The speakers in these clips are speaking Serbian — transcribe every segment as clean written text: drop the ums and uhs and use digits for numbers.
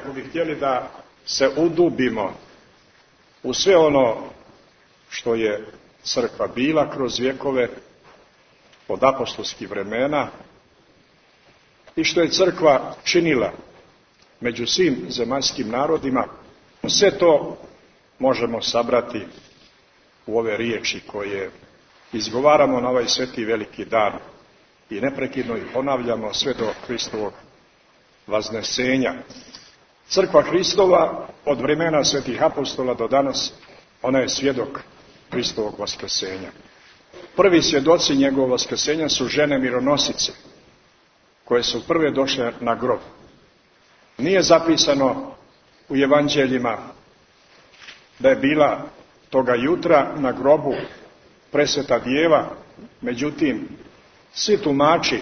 ako bi htjeli da se udubimo u sve ono što je crkva bila kroz vjekove, od apostolskih vremena, i što je crkva činila među svim zemaljskim narodima, sve to možemo sabrati u ove riječi koje izgovaramo na ovaj sveti veliki dan i neprekidno ih ponavljamo sve do Hristovog vaznesenja. Crkva Hristova od vremena svetih apostola do danas, ona je svjedok Hristovog vaskrsenja. Prvi svjedoci njegovog vaskrsenja su žene mironosice, koje su prve došle na grob. Nije zapisano u evanđeljima da je bila toga jutra na grobu presveta djeva, međutim, svi tumači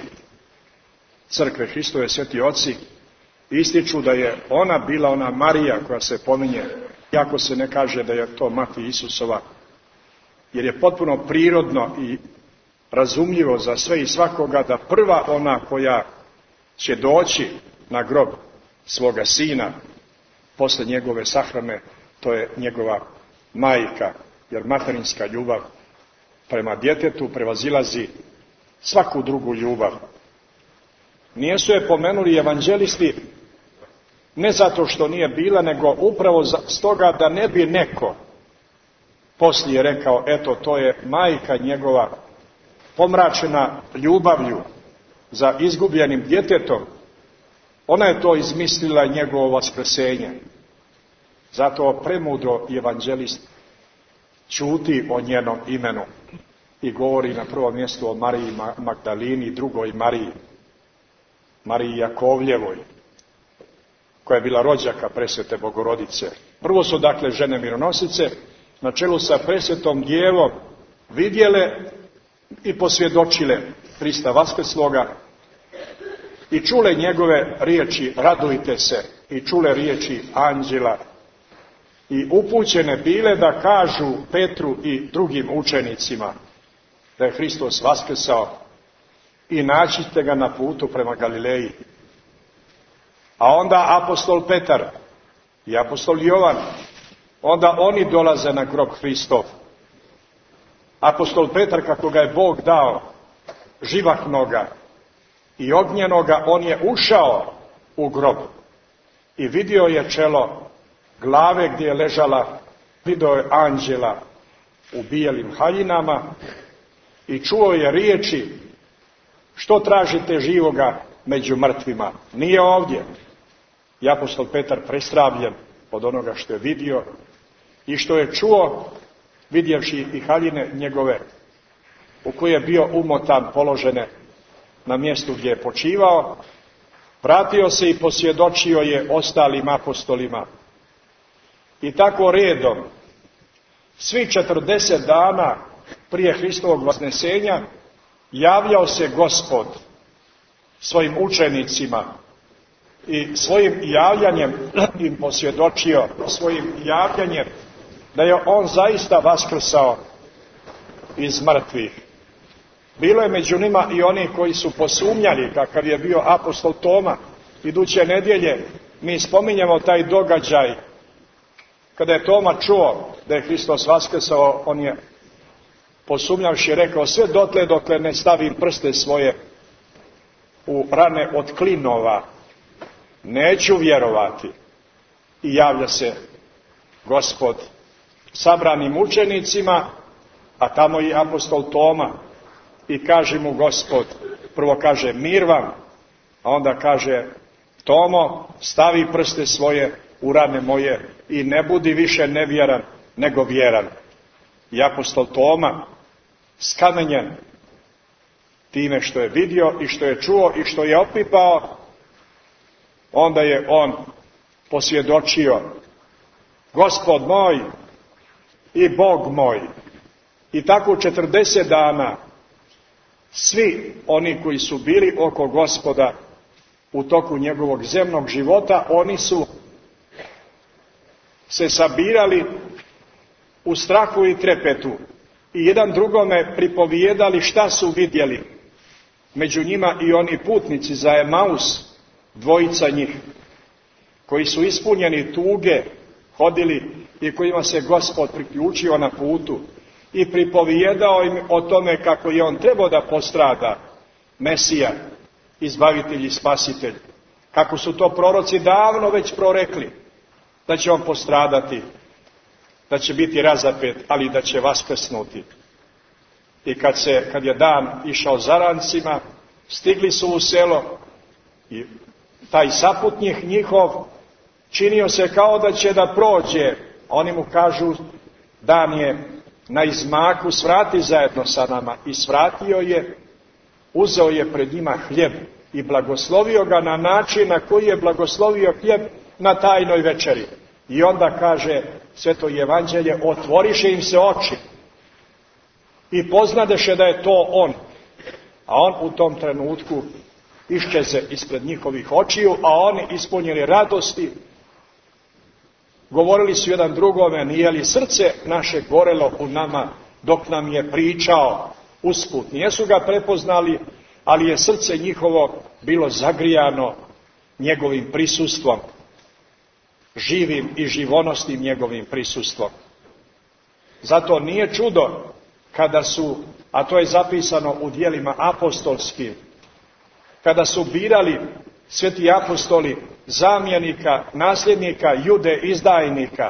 crkve Hristove, sveti oci, ističu da je ona bila ona Marija koja se pominje, iako se ne kaže da je to mati Isusova, jer je potpuno prirodno i razumljivo za sve i svakoga da prva ona koja će doći na grob svoga sina posle njegove sahrane, to je njegova majka, jer materinska ljubav prema djetetu prevazilazi svaku drugu ljubav. Nijesu je pomenuli evanđelisti ne zato što nije bila, nego upravo stoga da ne bi neko poslije rekao, eto, to je majka njegova pomračena ljubavlju za izgubljenim djetetom, ona je to izmislila njegovo vaskrsenje. Zato premudro evanđelist ćuti o njenom imenu i govori na prvom mjestu o Mariji Magdalini, drugoj Mariji, Mariji Jakovljevoj, koja je bila rođaka presvete Bogorodice. Prvo su dakle žene mironosice, na čelu sa presvetom djevom, vidjele i posvjedočile Hrista vaskrsloga i čule njegove riječi radujte se, i čule riječi anđela, i upućene bile da kažu Petru i drugim učenicima da je Hristos vaskrsao i nađite ga na putu prema Galileji. A onda apostol Petar i apostol Jovan, onda oni dolaze na grob Hristov. Apostol Petar, kako ga je Bog dao, živahnoga i ognjenoga, on je ušao u grob i vidio je čelo glave gdje je ležala, vidio je anđela u bijelim haljinama i čuo je riječi, što tražite živoga među mrtvima? Nije ovdje. I apostol Petar prestravljen od onoga što je vidio i što je čuo, vidjevši i haljine njegove, u koje je bio umotan, položene na mjestu gdje je počivao, vratio se i posvjedočio je ostalim apostolima. I tako redom, svi 40 dana prije Hristovog vasnesenja, javljao se Gospod svojim učenicima i svojim javljanjem im posvjedočio, svojim javljanjem da je on zaista vaskrsao iz mrtvih. Bilo je među njima i oni koji su posumnjali, kakav je bio apostol Toma. Iduće nedjelje mi spominjemo taj događaj kada je Toma čuo da je Hristos vaskrsao, on je posumnjavši rekao, sve dotle dokle ne stavim prste svoje u rane od klinova, neću vjerovati. I javlja se Gospod sabranim učenicima, a tamo i apostol Toma, i kaže mu Gospod, prvo kaže mir vam, a onda kaže Tomo, stavi prste svoje u rane moje i ne budi više nevjeran nego vjeran. I apostol Toma, skamenjen time što je vidio i što je čuo i što je opipao, onda je on posvjedočio, Gospod moj i Bog moj. I tako 40 dana svi oni koji su bili oko Gospoda u toku njegovog zemnog života, oni su se sabirali u strahu i trepetu i jedan drugome pripovijedali šta su vidjeli. Među njima i oni putnici za Emaus, dvojica njih. koji su ispunjeni tuge hodili i kojima se Gospod priključio na putu i pripovijedao im o tome kako je on trebao da postrada, Mesija, izbavitelj i spasitelj. Kako su to proroci davno već prorekli, da će on postradati, da će biti razapet, ali da će vaskrsnuti. I kad je dan išao zarancima, stigli su u selo i taj saputnik njihov činio se kao da će da prođe. Oni mu kažu, dan je na izmaku, svrati zajedno sa nama. I svratio je, uzeo je pred njima hljeb i blagoslovio ga na način na koji je blagoslovio hljeb na tajnoj večeri. I onda kaže Sveto evanđelje, otvoriše im se oči i poznadeše da je to on. A on u tom trenutku iščeze ispred njihovih očiju, a oni ispunjeni radosti govorili su jedan drugome, nije li srce naše gorelo u nama dok nam je pričao usput. Nijesu ga prepoznali, ali je srce njihovo bilo zagrijano njegovim prisustvom, živim i živonostim njegovim prisustvom. Zato nije čudo kada su, a to je zapisano u djelima apostolskim, kada su birali sveti apostoli zamjenika, nasljednika Jude izdajnika,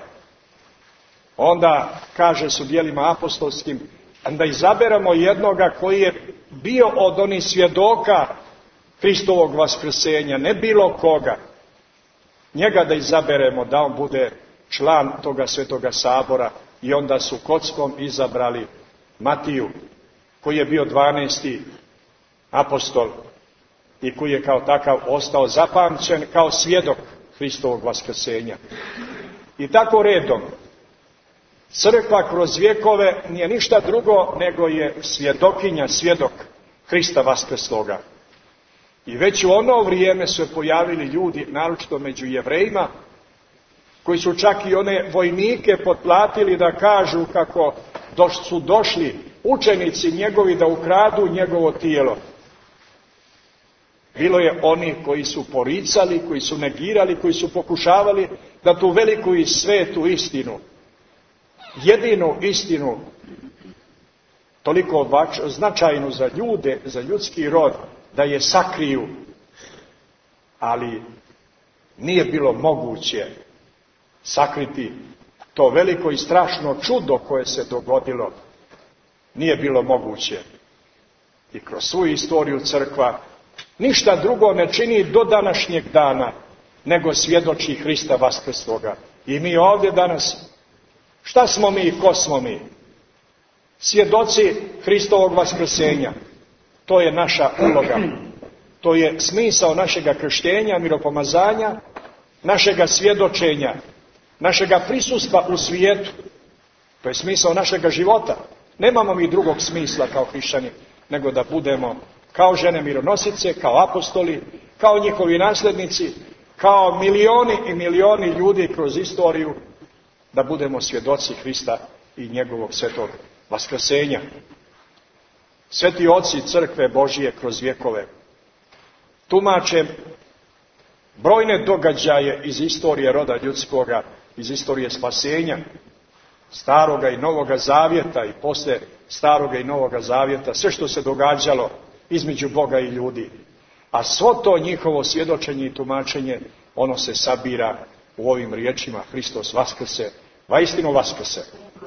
onda kaže su djelima apostolskim da izaberemo jednoga koji je bio od onih svjedoka Hristovog vaskrsenja, ne bilo koga. Njega da izaberemo da on bude član toga svetoga sabora, i onda su kockom izabrali Matiju, koji je bio 12. apostol i koji je kao takav ostao zapamćen kao svjedok Hristovog vaskrsenja. I tako redom, crkva kroz vjekove nije ništa drugo nego je svjedokinja, svjedok Hrista vaskrsloga. I već u ono vrijeme su pojavili ljudi, naročito među Jevrejima, koji su čak i one vojnike potplatili da kažu kako su došli učenici njegovi da ukradu njegovo tijelo. Bilo je oni koji su poricali, koji su negirali, koji su pokušavali da tu veliku i svetu istinu, jedinu istinu, toliko značajnu za ljude, za ljudski rod, da je sakriju, ali nije bilo moguće sakriti to veliko i strašno čudo koje se dogodilo. Nije bilo moguće. I kroz svu istoriju crkva ništa drugo ne čini do današnjeg dana nego svjedoči Hrista vaskrsloga. I mi ovdje danas, šta smo mi i ko smo mi? Svjedoci Hristovog vaskrsenja. To je naša uloga. To je smisao našega krštenja, miropomazanja, našega svjedočenja, našega prisustva u svijetu. To je smisao našega života. Nemamo mi drugog smisla kao hrišćani, nego da budemo kao žene mironosice, kao apostoli, kao njihovi nasljednici, kao milioni i milioni ljudi kroz istoriju, da budemo svjedoci Hrista i njegovog svetog vaskrsenja. Sveti oci crkve Božije kroz vjekove tumače brojne događaje iz istorije roda ljudskoga, iz istorije spasenja, Staroga i Novoga Zavjeta i poslije Staroga i Novoga Zavjeta, sve što se događalo između Boga i ljudi. A svo to njihovo svjedočenje i tumačenje, ono se sabira u ovim riječima: Hristos vaskrse, vaistinu vaskrse.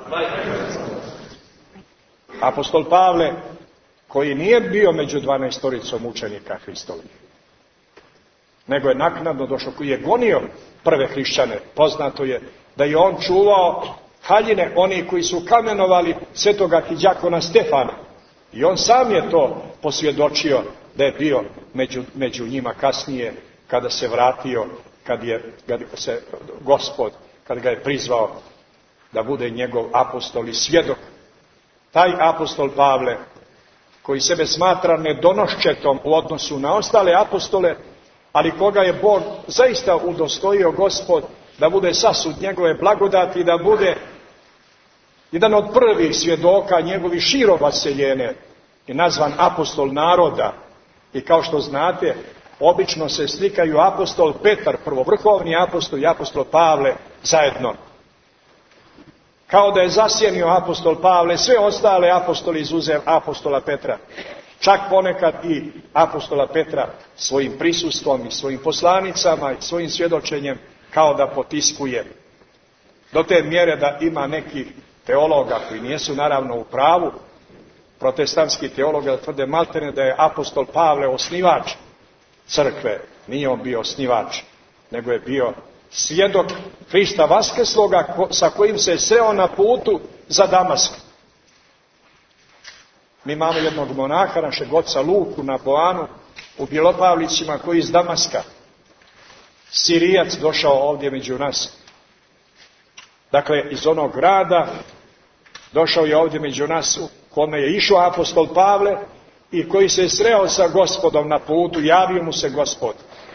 Apostol Pavle, koji nije bio među 12 učenika Hristovih, nego je naknadno došao, koji je gonio prve hrišćane. Poznato je da je on čuvao haljine oni koji su kamenovali svetoga đakona Stefana. I on sam je to posvjedočio da je bio među njima kasnije, kada se vratio, kad se Gospod, kad ga je prizvao da bude njegov apostol i svjedok. Taj apostol Pavle, koji sebe smatra nedonoščetom u odnosu na ostale apostole, ali koga je Bog zaista udostojio Gospod da bude sasud njegove blagodati, da bude jedan od prvih svjedoka njegovi širo vaseljene i nazvan apostol naroda. I kao što znate, obično se slikaju apostol Petar, prvovrhovni apostol i apostol Pavle zajedno. Kao da je zasjenio apostol Pavle sve ostale apostoli izuzev apostola Petra. Čak ponekad i apostola Petra svojim prisustvom i svojim poslanicama i svojim svjedočenjem kao da potiskuje. Do te mjere da ima nekih teologa koji nisu naravno u pravu, protestantski teologa tvrde maltene da je apostol Pavle osnivač crkve. Nije on bio osnivač, nego je bio svjedok Hrista vaskrsloga sa kojim se sreo na putu za Damask. Mi imamo jednog monaha, našeg oca Luku na Boanu, u Bjelopavlićima, koji iz Damaska, Sirijac, došao ovdje među nas. Dakle, iz onog grada došao je ovdje među nas, u kome je išao apostol Pavle i koji se je sreo sa Gospodom na putu, javio mu se Gospod.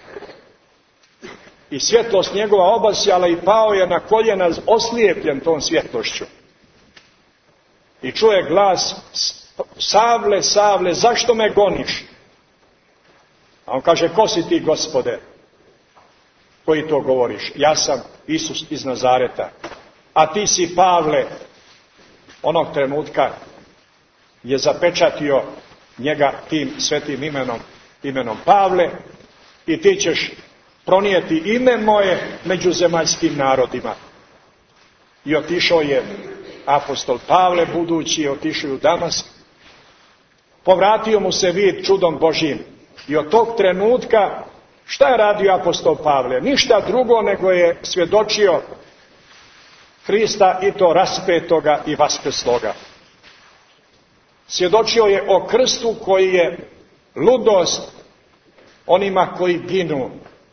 I svjetlost njegova obasjala i pao je na koljena oslijepljen tom svjetlošću. I čuje glas: Savle, Savle, zašto me goniš? A on kaže: ko si ti, Gospode, koji to govoriš? Ja sam Isus iz Nazareta. A ti si Pavle. Onog trenutka je zapečatio njega tim svetim imenom Pavle, i ti ćeš pronijeti ime moje među zemaljskim narodima. I otišao je apostol Pavle, budući, otišao u Damask. Povratio mu se vid čudom Božjim. I od tog trenutka šta je radio apostol Pavle? Ništa drugo nego je svjedočio Hrista, i to raspetoga i vaskrsloga. Svjedočio je o krstu koji je ludost onima koji ginu,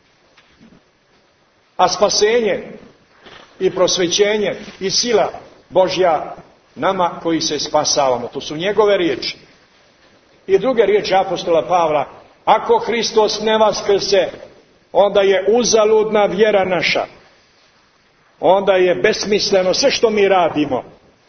a spasenje i prosvećenje i sila Božja nama koji se spasavamo. To su njegove riječi. I druge riječi apostola Pavla: ako Hristos ne vaskrse, onda je uzaludna vjera naša. Onda je besmisleno sve što mi radimo.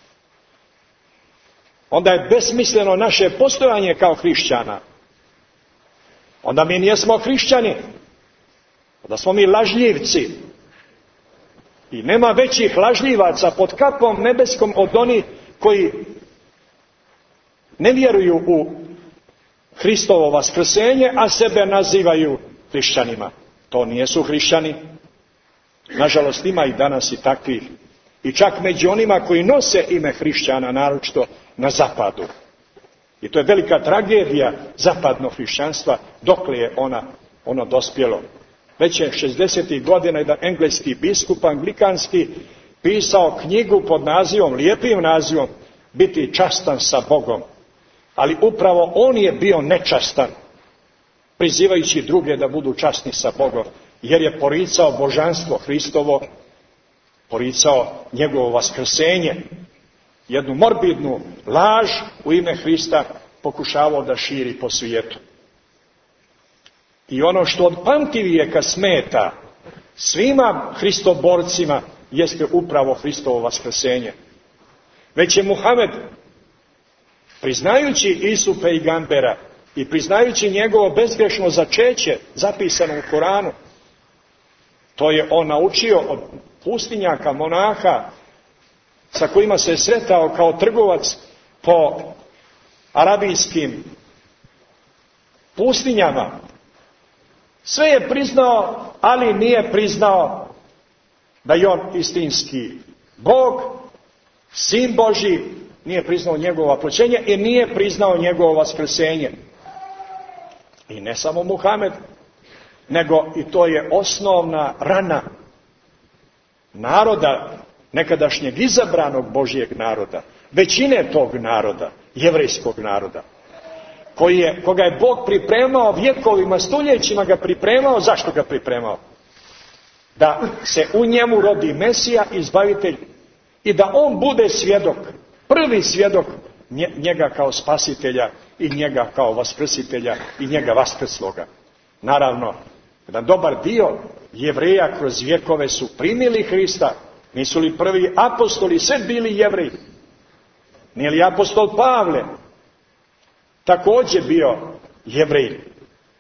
Onda je besmisleno naše postojanje kao hrišćana. Onda mi nijesmo hrišćani. Onda smo mi lažljivci. I nema većih lažljivaca pod kapom nebeskom od onih koji ne vjeruju u Hristovo vaskrsenje, a sebe nazivaju hrišćanima. To nijesu hrišćani. Nažalost, ima i danas i takvih. I čak među onima koji nose ime hrišćana, naročito na zapadu. I to je velika tragedija zapadnog hrišćanstva, dokle je ono dospjelo. Već je 60. godina jedan engleski biskup anglikanski pisao knjigu pod nazivom, lijepim nazivom, Biti častan sa Bogom. Ali upravo on je bio nečastan, prizivajući druge da budu časni sa Bogom, jer je poricao božanstvo Hristovo, poricao njegovo vaskrsenje. Jednu morbidnu laž u ime Hrista pokušavao da širi po svijetu. I ono što od pamtivijeka smeta svima hristoborcima jeste upravo Hristovo vaskrsenje. Već je Muhamed, priznajući Isu pejgambera i priznajući njegovo bezgrešno začeće zapisano u Koranu, to je on naučio od pustinjaka, monaha, sa kojima se je sretao kao trgovac po arabijskim pustinjama. Sve je priznao, ali nije priznao da je on istinski Bog, Sin Božji, nije priznao njegovo vaproćenje i nije priznao njegovo vaskrsenje. I ne samo Muhamed, nego i to je osnovna rana naroda, nekadašnjeg izabranog Božjeg naroda, većine tog naroda, jevrejskog naroda, koga je Bog pripremao vjekovima, stoljećima ga pripremao. Zašto ga pripremao? Da se u njemu rodi Mesija, izbavitelj, i da on bude svjedok, prvi svjedok njega kao spasitelja i njega kao vaskrsitelja i njega vaskrsloga. Naravno, jedan dobar dio Jevreja kroz vjekove su primili Hrista. Nisu li prvi apostoli sve bili Jevreji? Nije li apostol Pavle također bio Jevrej?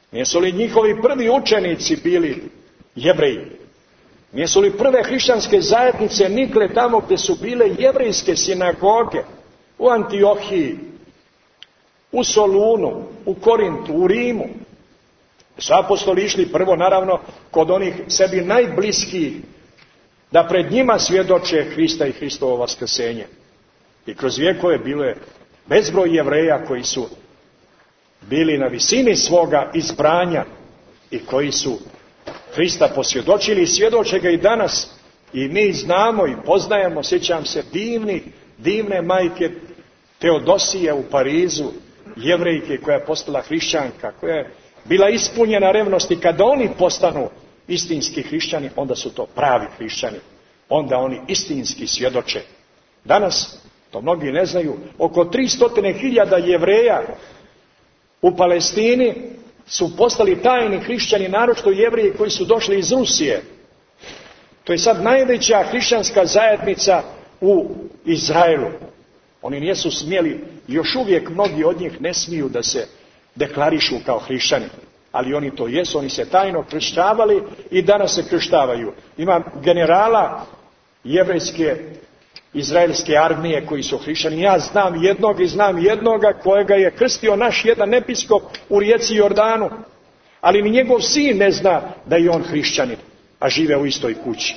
Nisu li njihovi prvi učenici bili Jevreji? Nisu li prve hrišćanske zajednice nikle tamo gdje su bile jevrejske sinagoge? U Antiohiji, u Solunu, u Korintu, u Rimu. Su apostoli išli prvo, naravno, kod onih sebi najbliskijih, da pred njima svjedoče Hrista i Hristovo vaskrsenje. I kroz vjekove bilo je bezbroj Jevreja koji su bili na visini svoga izbranja i koji su Hrista posvjedočili i svjedoče ga i danas. I mi znamo i poznajemo, sjećam se, divne majke Teodosije u Parizu, Jevrejke koja je postala hrišćanka, koja je bila ispunjena revnosti. Kada oni postanu istinski hrišćani, onda su to pravi hrišćani. Onda oni istinski svjedoče. Danas, to mnogi ne znaju, oko 300.000 Jevreja u Palestini su postali tajni hrišćani, naročito Jevreji koji su došli iz Rusije. To je sad najveća hrišćanska zajednica u Izraelu. Oni nisu smjeli, još uvijek mnogi od njih ne smiju da se deklarišu kao hrišćani. Ali oni to jesu, oni se tajno kršćavali i danas se krštavaju. Ima generala jevrejske izraelske armije koji su hrišćani. Ja znam jednog i znam jednoga kojega je krstio naš jedan episkop u rijeci Jordanu. Ali ni njegov sin ne zna da je on hrišćanin, a žive u istoj kući.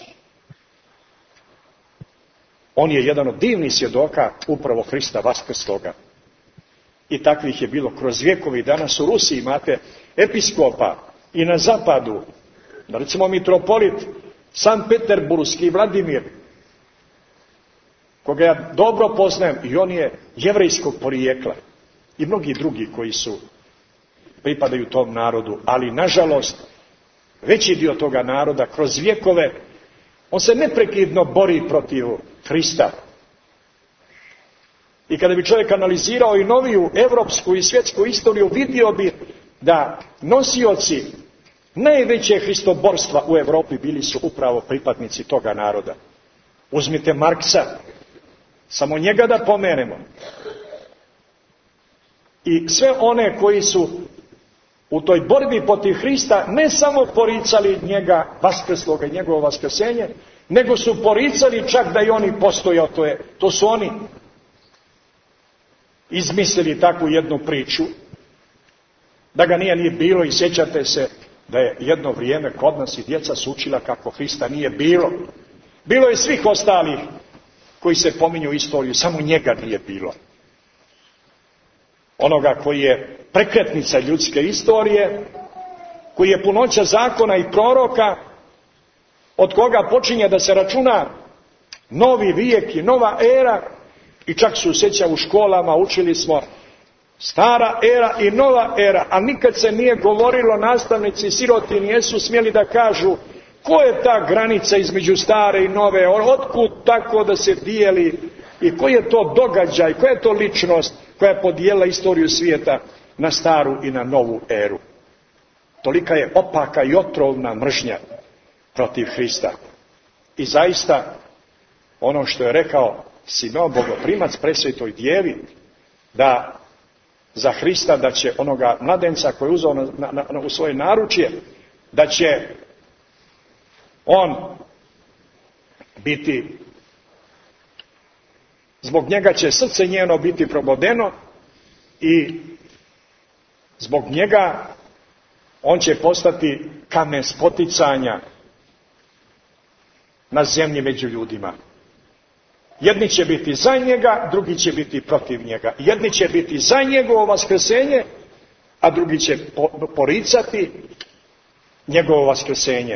On je jedan od divnih svjedoka upravo Hrista vaskrsloga. I takvih je bilo kroz vjekovi. Danas u Rusiji imate episkopa i na zapadu, recimo mitropolit Sankt Peterburski Vladimir, koga ja dobro poznajem, i on je jevrejskog porijekla. I mnogi drugi koji pripadaju tom narodu, ali nažalost veći dio toga naroda kroz vjekove, on se neprekidno bori protiv Hrista. I kada bi čovjek analizirao i noviju evropsku i svjetsku istoriju, vidio bi da nosioci najveće hristoborstva u Europi bili su upravo pripadnici toga naroda. Uzmite Marksa, samo njega da pomenemo. I sve one koji su u toj borbi protiv Hrista ne samo poricali njega vaskrsloga i njegovo vaskrsenje, nego su poricali čak da i oni postoje. To su oni izmislili takvu jednu priču, da ga nije bilo, i sjećate se da je jedno vrijeme kod nas i djeca su učila kako Hrista nije bilo. Bilo je svih ostalih koji se pominju u istoriju, samo njega nije bilo. Onoga koji je prekretnica ljudske istorije, koji je punoća zakona i proroka, od koga počinje da se računa novi vijek i nova era, i čak su sjeća u školama, učili smo stara era i nova era, a nikad se nije govorilo, nastavnici siroti nisu smjeli da kažu ko je ta granica između stare i nove, otkud tako da se dijeli i koji je to događaj, koja je to ličnost koja je podijelila istoriju svijeta na staru i na novu eru. Tolika je opaka i otrovna mržnja protiv Hrista. I zaista, ono što je rekao Simeon Bogoprimac presvetoj djevi, da za Hrista, da će onoga mladenca koji je uzeo u svoje naručje, da će on biti, zbog njega će srce njeno biti probodeno i zbog njega on će postati kamen spoticanja na zemlji među ljudima. Jedni će biti za njega, drugi će biti protiv njega. Jedni će biti za njegovo vaskrsenje, a drugi će poricati njegovo vaskrsenje.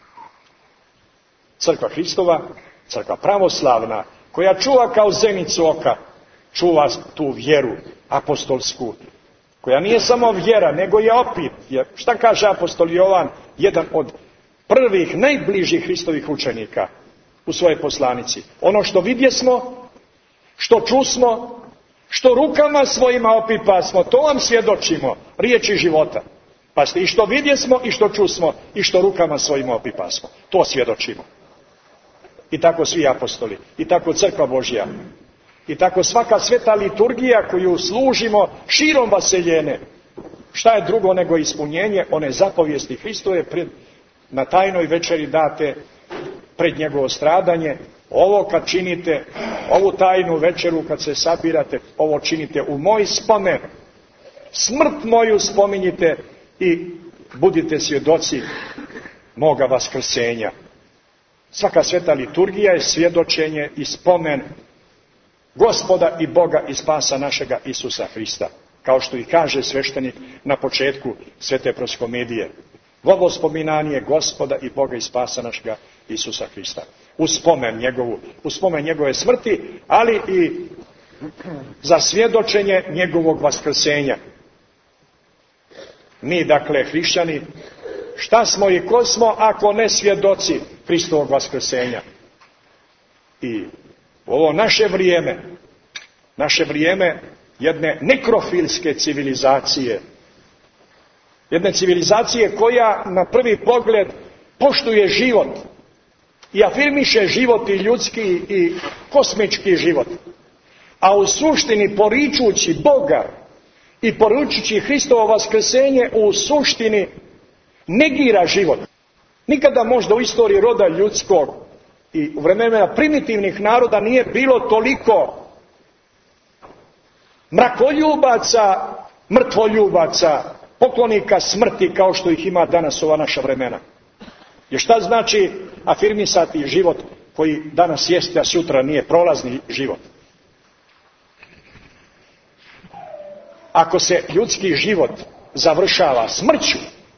Crkva Hristova, crkva pravoslavna, koja čuva kao zenicu oka, čuva tu vjeru apostolsku, koja nije samo vjera, nego je opet. Šta kaže apostol Jovan, jedan od prvih, najbližih Hristovih učenika u svojoj poslanici? Ono što vidjesmo, što čusmo, što rukama svojima opipasmo, to vam svjedočimo, riječi života. Pazite, i što vidjesmo, i što čusmo, i što rukama svojima opipasmo, to svjedočimo. I tako svi apostoli, i tako crkva Božja, i tako svaka sveta liturgija koju služimo širom vaseljene, Šta je drugo nego ispunjenje one zapovijesti Hristove na tajnoj večeri date pred njegovo stradanje? Ovo kad činite, ovu tajnu večeru kad se sabirate, ovo činite u moj spomen. Smrt moju spominjite i budite svjedoci moga vaskrsenja. Svaka sveta liturgija je svjedočenje i spomen Gospoda i Boga i spasa našega Isusa Hrista. Kao što i kaže sveštenik na početku svete proskomedije. Ovo spominanje Gospoda i Boga i spasa našega Isusa Hrista. U spomen njegove smrti, ali i za svjedočenje njegovog vaskrsenja. Mi, dakle, hrišćani, šta smo i ko smo ako ne svjedoci Hristovog vaskrsenja? I ovo naše vrijeme jedne nekrofilske civilizacije, jedne civilizacije koja na prvi pogled poštuje život i afirmiše život i ljudski i kosmički život, a u suštini poričući Boga i poručući Hristovo vaskrsenje u suštini negira život. Nikada možda u istoriji roda ljudskog i u vremenima primitivnih naroda nije bilo toliko mrakoljubaca, mrtvoljubaca, poklonika smrti kao što ih ima danas ova naša vremena. Jer šta znači afirmisati život koji danas jeste, a sutra nije, prolazni život? Ako se ljudski život završava smrću,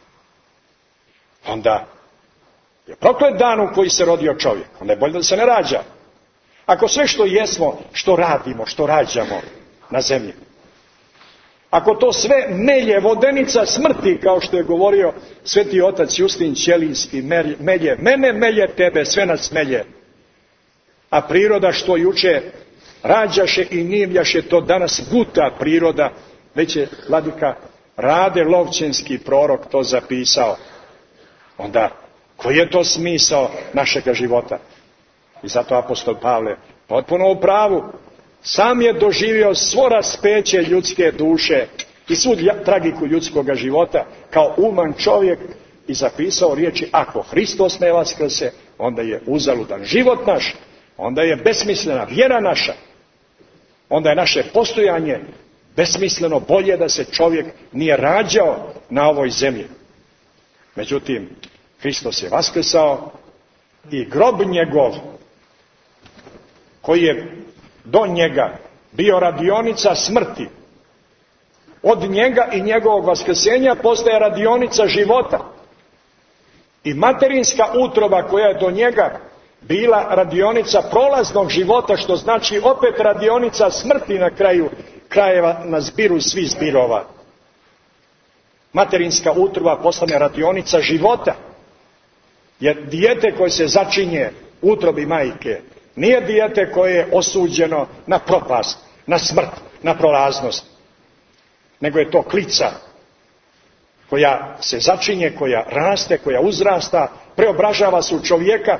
onda je proklet dan u koji se rodio čovjek. Onda je bolje da se ne rađa. Ako sve što jesmo, što radimo, što rađamo na zemlji, ako to sve melje vodenica smrti, kao što je govorio sveti otac Justin Ćelijski, melje, mene melje tebe, sve nas melje. A priroda što juče rađaše i nivljaše, to danas guta priroda. Već je vladika Rade Lovćenski prorok to zapisao. Onda, koji je to smisao našega života? I zato apostol Pavle potpuno u pravu. Sam je doživio svo raspeće ljudske duše i svu tragiku ljudskoga života kao uman čovjek i zapisao riječi: ako Hristos ne vaskrse, onda je uzaludan život naš, onda je besmislena vjera naša, onda je naše postojanje besmisleno. Bolje da se čovjek nije rađao na ovoj zemlji. Međutim, Hristos je vaskrsao i grob njegov, koji je do njega bio radionica smrti, od njega i njegovog vaskrsenja postaje radionica života. I materinska utroba koja je do njega bila radionica prolaznog života, što znači opet radionica smrti na kraju krajeva, na zbiru svih zbirova. Materinska utroba postane radionica života. Jer dijete koje se začinje u utrobi majke nije dijete koje je osuđeno na propast, na smrt, na prolaznost, nego je to klica koja se začinje, koja raste, koja uzrasta, preobražava se u čovjeka,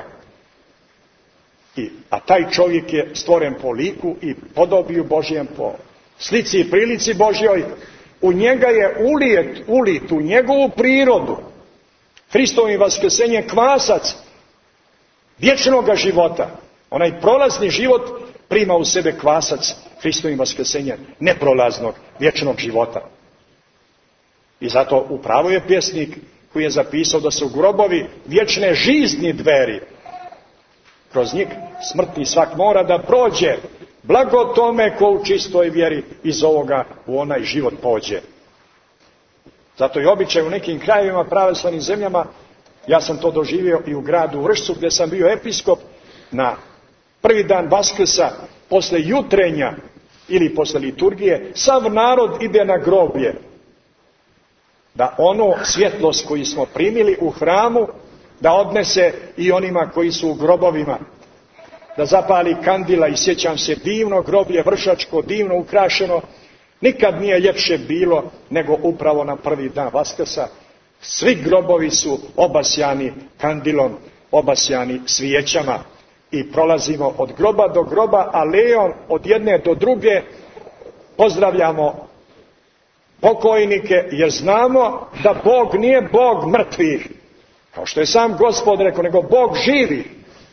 a taj čovjek je stvoren po liku i podobiju Božjem, po slici i prilici Božjoj. U njega je ulit u njegovu prirodu Hristovim vaskrsenjem kvasac vječnoga života. Onaj prolazni život prima u sebe kvasac Hristovim vaskrsenjem neprolaznog vječnog života. I zato upravo je pjesnik koji je zapisao da su grobovi vječne žizni dveri. Kroz njih smrtni svak mora da prođe. Blago tome ko u čistoj vjeri iz ovoga u onaj život pođe. Zato je običaj u nekim krajevima, pravoslavnim zemljama, ja sam to doživio i u gradu Vršcu gdje sam bio episkop, na prvi dan Vaskrsa, posle jutrenja ili posle liturgije, sav narod ide na groblje. Da onu svjetlost koju smo primili u hramu, da odnese i onima koji su u grobovima. Da zapali kandila i sjećam se divno groblje vršačko, divno ukrašeno. Nikad nije ljepše bilo nego upravo na prvi dan Vaskrsa. Svi grobovi su obasjani kandilom, obasjani svijećama. I prolazimo od groba do groba, alejom od jedne do druge. Pozdravljamo pokojnike, jer znamo da Bog nije Bog mrtvih, kao što je sam Gospod rekao, nego Bog živi.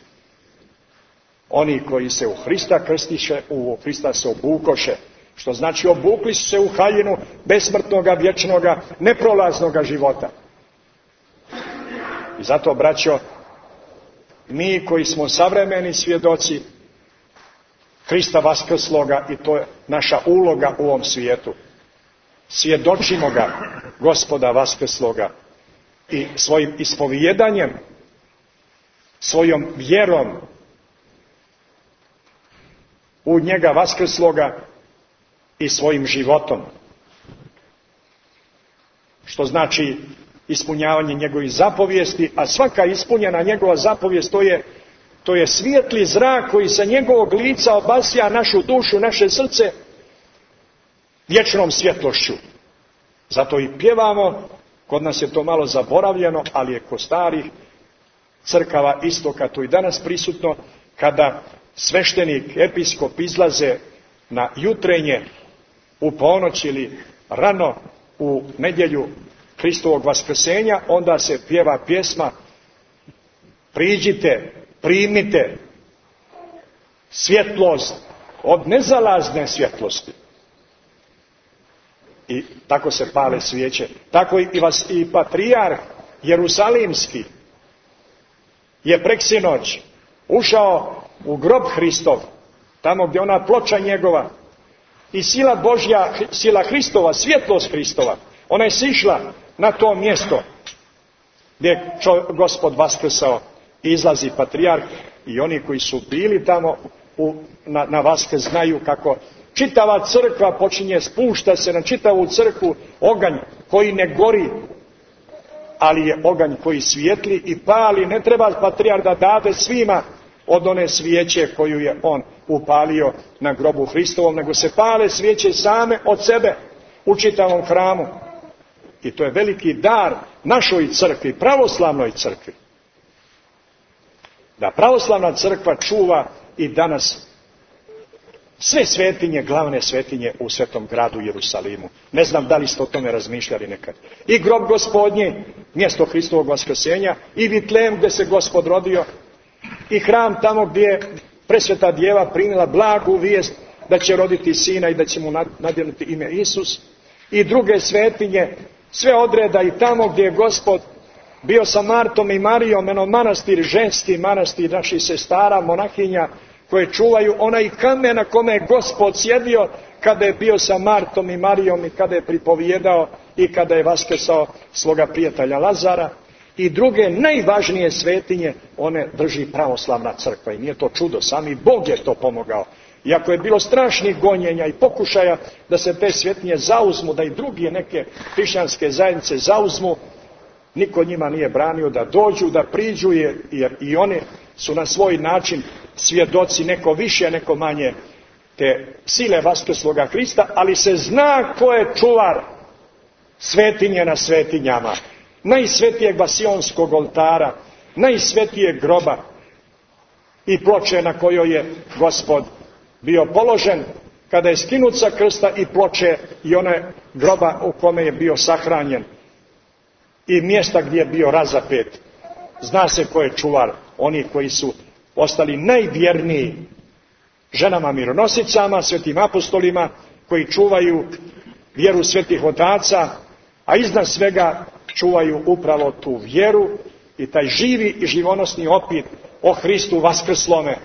Oni koji se u Hrista krstiše, u Hrista se obukoše, što znači obukli su se u haljinu besmrtnoga, vječnoga, neprolaznoga života. I zato, braćo, mi koji smo savremeni svjedoci Hrista vaskrsloga, i to je naša uloga u ovom svijetu, svjedočimo ga, Gospoda vaskrsloga, i svojim ispovjedanjem, svojom vjerom u njega vaskrsloga i svojim životom. Što znači ispunjavanje njegovih zapovijesti, a svaka ispunjena njegova zapovijest to je svijetli zrak koji sa njegovog lica obasja našu dušu, naše srce vječnom svjetlošću. Zato i pjevamo, kod nas je to malo zaboravljeno, ali je kod starih crkava istoka to i danas prisutno, kada sveštenik, episkop izlaze na jutrenje u ponoć ili rano u nedjelju Hristovog vaskrsenja, onda se pjeva pjesma priđite, primite svjetlost od nezalazne svjetlosti. I tako se pale svijeće. Tako i patrijarh Jerusalimski je preksinoć ušao u grob Hristov, tamo gdje ona ploča njegova, i sila Božja, sila Hristova, svjetlost Hristova, ona je sišla na to mjesto gdje je Gospod vaskrsao. Izlazi patrijarh i oni koji su bili tamo na Vaskrs znaju kako čitava crkva počinje, spušta se na čitavu crkvu oganj koji ne gori, ali je oganj koji svijetli i pali. Ne treba patrijarh da dade svima od one svijeće koju je on upalio na grobu Hristovom, nego se pale svijeće same od sebe u čitavom hramu. I to je veliki dar našoj crkvi, pravoslavnoj crkvi. Da pravoslavna crkva čuva i danas sve svetinje, glavne svetinje u svetom gradu Jerusalimu. Ne znam da li ste o tome razmišljali nekad. I grob Gospodnji, mjesto Hristovog vaskrsenja, i Vitlejem gdje se Gospod rodio, i hram tamo gdje je presveta djeva primila blagu vijest da će roditi sina i da će mu nadjenuti ime Isus, i druge svetinje, sve odreda i tamo gdje je Gospod bio sa Martom i Marijom, eno manastir, ženski manastir naših sestara, monahinja, koje čuvaju onaj kamen na kome je Gospod sjedio kada je bio sa Martom i Marijom i kada je pripovijedao i kada je vaskrsao svoga prijatelja Lazara. I druge najvažnije svetinje, one drži pravoslavna crkva. I nije to čudo, sami Bog je to pomogao. Iako je bilo strašnih gonjenja i pokušaja da se te svetinje zauzmu, da i druge neke hrišćanske zajednice zauzmu, niko njima nije branio da dođu, da priđu, jer i oni su na svoj način svjedoci, neko više, neko manje, te sile vaskrsloga Hrista, ali se zna ko je čuvar svetinje na svetinjama, najsvetijeg vasionskog oltara, najsvetijeg groba i ploče na kojoj je Gospod bio položen kada je skinut sa krsta, i ploče i one groba u kome je bio sahranjen i mjesta gdje je bio razapet. Zna se ko je čuvar, oni koji su ostali najvjerniji ženama mironosicama, svetim apostolima, koji čuvaju vjeru svetih otaca, a iznad svega čuvaju upravo tu vjeru i taj živi i živonosni opit o Hristu vaskrslome.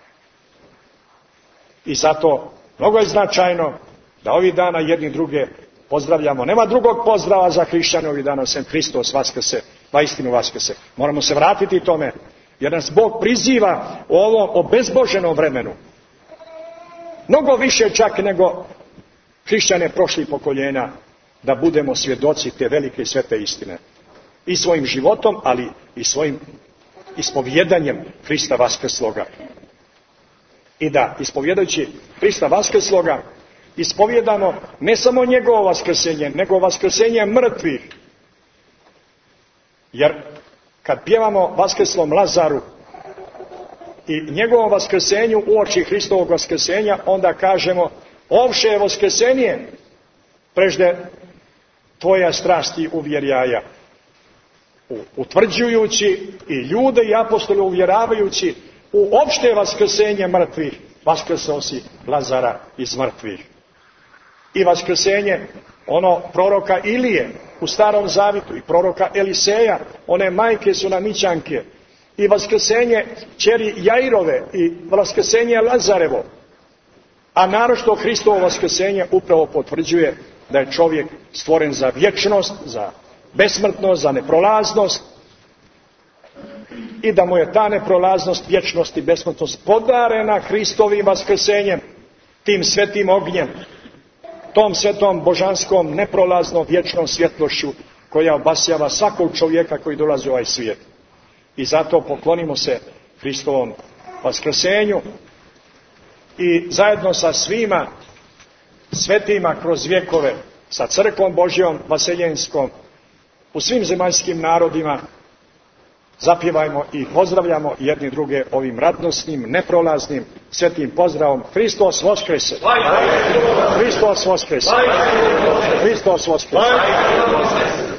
I zato mnogo je značajno da ovih dana jedni druge pozdravljamo. Nema drugog pozdrava za hrišćane ovih dana sem Hristos vaskrse, vaistinu vaskrse. Moramo se vratiti tome, jer nas Bog priziva u ovom obezboženom vremenu. Mnogo više čak nego hrišćane prošlih pokoljenja, da budemo svjedoci te velike i svete istine. I svojim životom, ali i svojim ispovjedanjem Hrista vaskrsloga. I da, ispovjedajući Hrista vaskrsloga, ispovjedamo ne samo njegovo vaskrsenje, nego vaskrsenje mrtvih. Jer kad pjevamo vaskrslom Lazaru i njegovom vaskrsenju uoči Hristovog vaskrsenja, onda kažemo: ovše je vaskrsenje, prežde tvoja strast i uvjerjaja, utvrđujući i ljude i apostole uvjeravajući u opšte vaskrsenje mrtvih, vaskrsao si Lazara iz mrtvih. I vaskrsenje proroka Ilije u Starom Zavitu i proroka Eliseja, one majke Sunamićanke, i vaskrsenje ćeri Jairove i vaskrsenje Lazarevo. A naročito Hristovo vaskrsenje upravo potvrđuje da je čovjek stvoren za vječnost, za besmrtnost, za neprolaznost i da mu je ta neprolaznost, vječnost i besmrtnost podarena Hristovim vaskrsenjem, tim svetim ognjem, tom svetom božanskom neprolaznom vječnom svjetlošću koja obasjava svakog čovjeka koji dolazi u ovaj svijet. I zato poklonimo se Hristovom vaskrsenju i zajedno sa svima svetima kroz vjekove, sa crkvom Božjom vaseljenskom u svim zemaljskim narodima zapjevajmo i pozdravljamo jedni druge ovim radosnim, neprolaznim, svetim pozdravom. Hristos Voskrese! Hristos Voskrese! Hristos Voskrese!